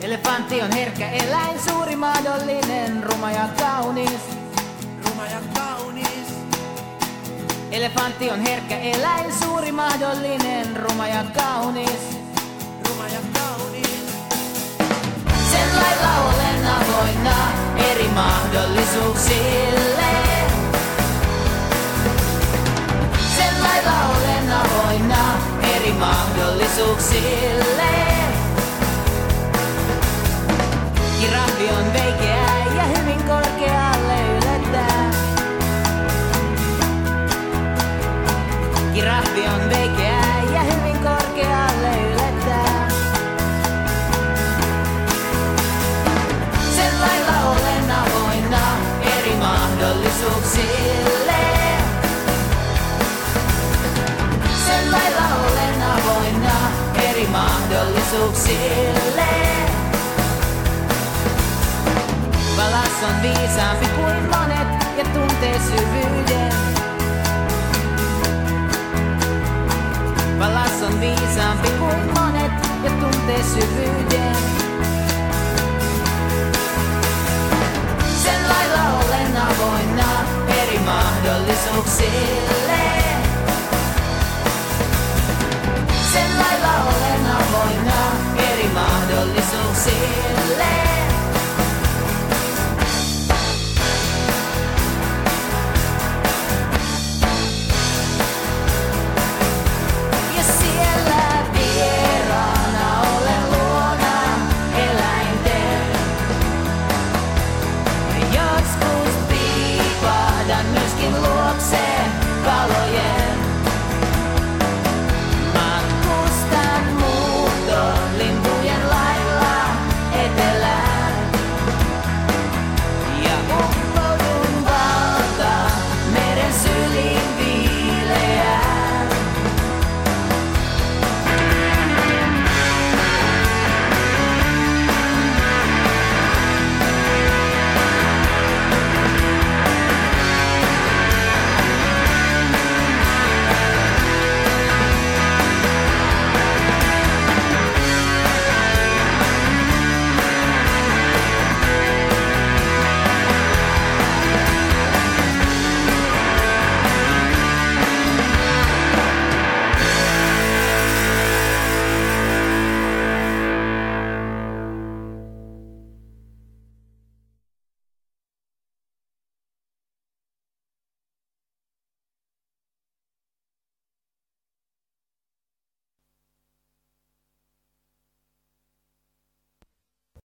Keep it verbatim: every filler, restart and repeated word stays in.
Elefantti on herkkä eläin, suuri mahdollinen, ruma ja kaunis. Ruma ja kaunis. Elefantti on herkkä eläin, suuri mahdollinen, ruma ja kaunis. Ruma ja kaunis. Sen lailla olen avoinna eri mahdollisuuksille. Sen lailla olen avoinna eri mahdollisuuksille. Kirahvi on veikeä ja hyvin korkealle yletään. Kirahvi on veikeä ja hyvin korkealle yletään. Sen lailla olen avoinna eri mahdollisuuksille. Sen lailla olen avoinna eri mahdollisuuksille. Valas on viisaampi kuin monet ja tuntee syvyyden. Valas on viisaampi kuin monet ja tuntee syvyyden. Sen lailla olen avoinna eri mahdollisuuksille. Sen lailla olen avoinna eri mahdollisuuksille.